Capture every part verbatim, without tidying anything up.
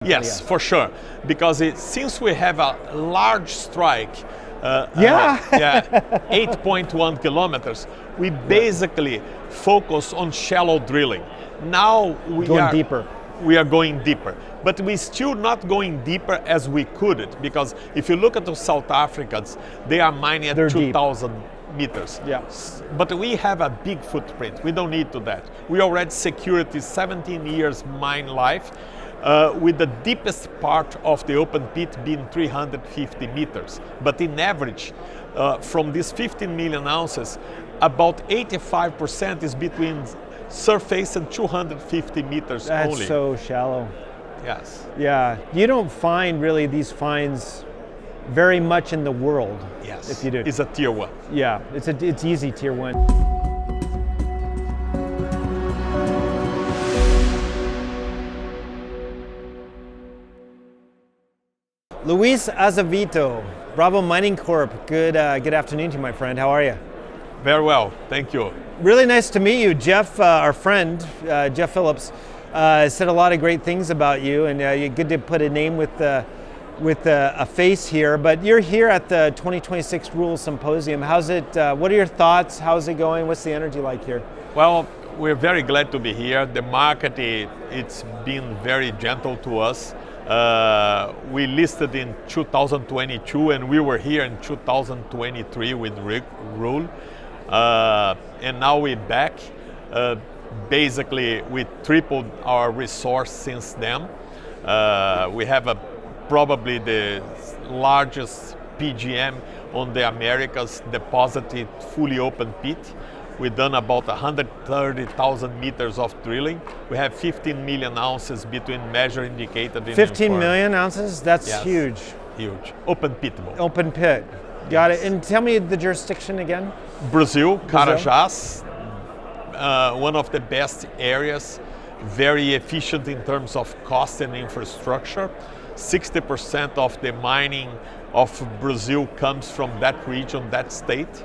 Yes, for sure. Because it, since we have a large strike, uh, yeah, uh, yeah, eight point one kilometers, we basically focus on shallow drilling. Now we going are deeper. We are going deeper, but we're still not going deeper as we could it, because if you look at the South Africans, they are mining at They're two thousand meters. Yeah. But we have a big footprint. We don't need to that. We already secured this seventeen years mine life, uh, with the deepest part of the open pit being three hundred fifty meters. But in average, uh, from these fifteen million ounces, about eighty-five percent is between surface and two hundred fifty meters That's only. so shallow. Yes. Yeah, you don't find really these finds very much in the world. Yes. If you do. It's a tier one. Yeah, it's a it's easy tier one. Luis Azevedo, Bravo Mining Corp. Good uh, good afternoon to you, my friend. How are you? Very well, thank you. Really nice to meet you. Jeff, uh, our friend, uh, Jeff Phillips, uh, said a lot of great things about you, and uh, you're good to put a name with uh, with uh, a face here. But you're here at the twenty twenty-six Rules Symposium. How's it? Uh, what are your thoughts? How's it going? What's the energy like here? Well, we're very glad to be here. The market, it, it's been very gentle to us. Uh, we listed in two thousand twenty-two, and we were here in two thousand twenty-three with Rick Rule. Uh, and now we're back. Uh, basically, we tripled our resource since then. Uh, we have a, probably the largest P G M on the Americas deposited fully open pit. We've done about one hundred thirty thousand meters of drilling. We have fifteen million ounces between measured, indicated, and fifteen inferred. million ounces? That's Yes. huge. Huge. Open pitable. Open pit. Got Yes. it. And tell me the jurisdiction again. Brazil, Carajás, uh, one of the best areas, very efficient in terms of cost and infrastructure. sixty percent of the mining of Brazil comes from that region, that state.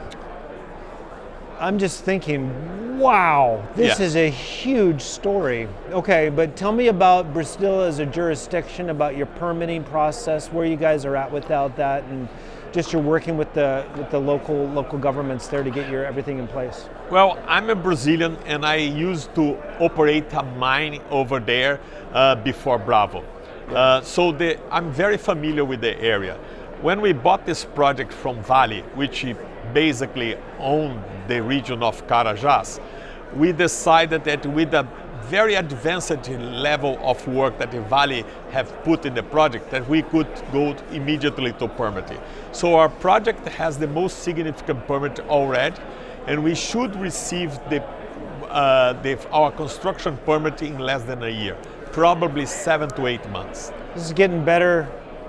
I'm just thinking, wow, this Yeah. is a huge story. Okay, but tell me about Brazil as a jurisdiction, about your permitting process, where you guys are at without that, and just you're working with the with the local local governments there to get your everything in place. Well, I'm a Brazilian and I used to operate a mine over there uh, before Bravo. Uh, so the, I'm very familiar with the area. When we bought this project from Vale, which basically owned the region of Carajás, we decided that with a very advanced level of work that the Vale have put in the project, that we could go immediately to permitting. So our project has the most significant permit already, and we should receive the, uh, the our construction permit in less than a year, probably seven to eight months. This is getting better.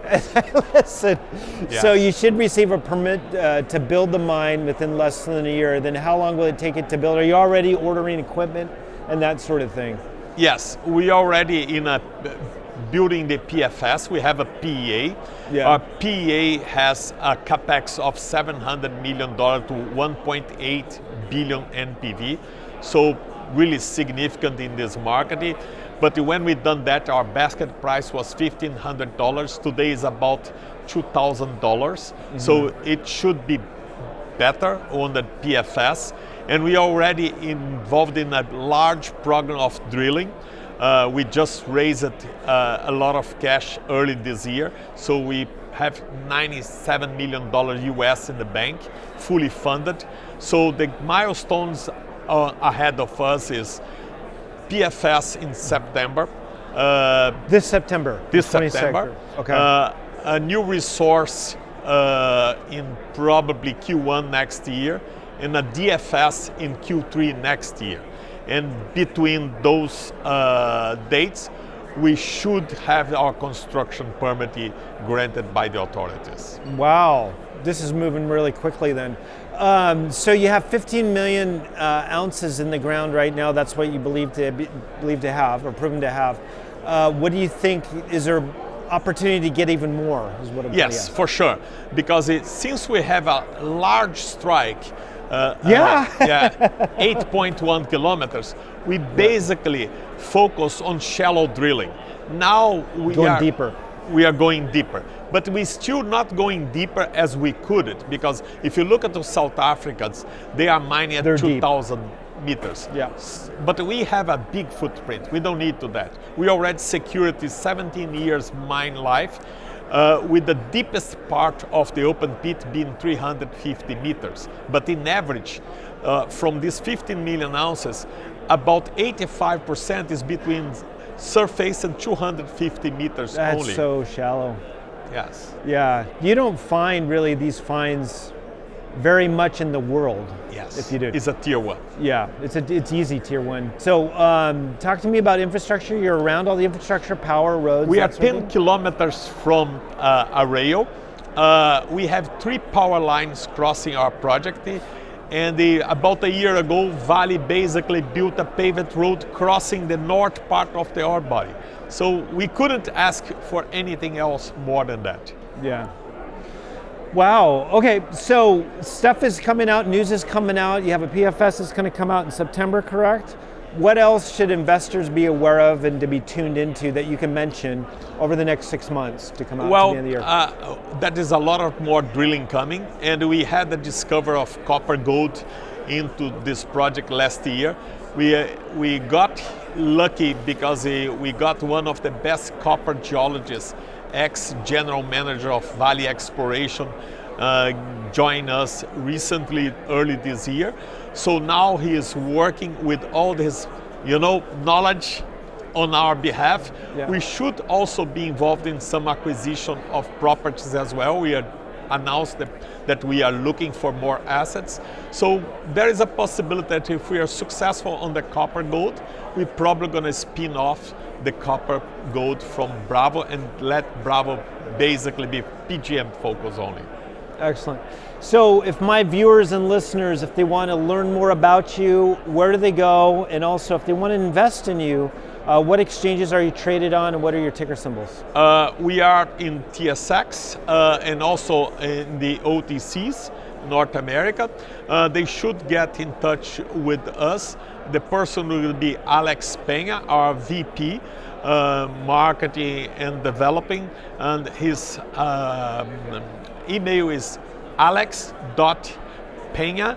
Listen, Yeah. so you should receive a permit uh, to build the mine within less than a year. Then how long will it take it to build? Are you already ordering equipment and that sort of thing? Yes, we already in a building the P F S. We have a P E A. Yeah. Our P E A has a capex of seven hundred million dollars to one point eight billion N P V. So really significant in this market. But when we done that, our basket price was fifteen hundred dollars. Today is about two thousand dollars. Mm-hmm. So it should be better on the P F S. And we are already involved in a large program of drilling. Uh, we just raised uh, a lot of cash early this year. So we have ninety-seven million dollars U S in the bank, fully funded. So the milestones uh, ahead of us is P F S in September. Uh, This September. this twenty-second. September. Okay. Uh, a new resource uh, in probably Q one next year, and a D F S in Q three next year. And between those uh, dates, we should have our construction permit granted by the authorities. Wow, this is moving really quickly then. Um, so you have fifteen million uh, ounces in the ground right now. That's what you believe to be, believe to have, or proven to have. Uh, what do you think? Is there opportunity to get even more? Is what I'm Yes, for sure. Because it, since we have a large strike, uh, Yeah. uh, yeah, eight point one kilometers. We basically focus on shallow drilling. Now we Going are deeper. We are going deeper, but we still not going deeper as we could it, because if you look at the South Africans, they are mining at They're two deep. thousand meters. Yeah. S- But we have a big footprint. We don't need to that. We already secured this seventeen years mine life, uh, with the deepest part of the open pit being three hundred fifty meters. But in average, uh, from these fifteen million ounces, about eighty-five percent is between surface and two hundred fifty meters That's only. so shallow. Yes. Yeah, you don't find really these finds very much in the world. Yes. If you do. It's a tier one. Yeah, it's a, it's easy tier one. So um, talk to me about infrastructure. You're around all the infrastructure, power, roads. We are that sort of ten thing? kilometers from uh, a rail. Uh, we have three power lines crossing our project. And the, about a year ago, Vale basically built a paved road crossing the north part of the ore body. So we couldn't ask for anything else more than that. Yeah. Wow. Okay. So stuff is coming out. News is coming out. You have a P F S that's going to come out in September, correct? What else should investors be aware of and to be tuned into that you can mention over the next six months to come out Well, to the end of the year? uh, that is a lot of more drilling coming, and we had the discovery of copper gold into this project last year. We uh, we got lucky because uh, we got one of the best copper geologists, ex-general manager of Vale Exploration, uh, joined us recently, early this year. So now he is working with all his, you know, knowledge on our behalf. Yeah. We should also be involved in some acquisition of properties as well. We are announced that, that we are looking for more assets. So there is a possibility that if we are successful on the copper gold, we're probably going to spin off the copper gold from Bravo and let Bravo basically be P G M focus only. Excellent. So if my viewers and listeners, if they want to learn more about you, where do they go? And also if they want to invest in you, uh, what exchanges are you traded on and what are your ticker symbols? Uh, we are in T S X uh, and also in the O T Cs, North America. Uh, they should get in touch with us. The person will be Alex Pena, our V P, uh, Marketing and Developing, and his um, email is alex dot pena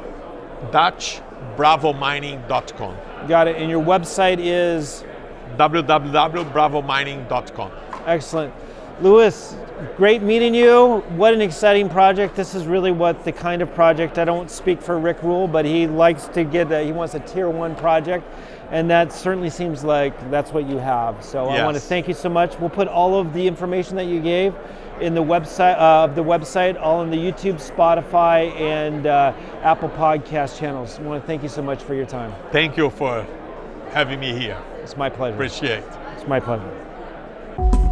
dash bravo mining dot com. Got it. And your website is? w w w dot bravo mining dot com. Excellent. Louis, great meeting you. What an exciting project. This is really what the kind of project, I don't speak for Rick Rule, but he likes to get, a, he wants a tier one project. And that certainly seems like that's what you have. So Yes. I want to thank you so much. We'll put all of the information that you gave in the website, uh, of the website, all in the YouTube, Spotify, and uh, Apple Podcast channels. I want to thank you so much for your time. Thank you for having me here. It's my pleasure. Appreciate. It's my pleasure.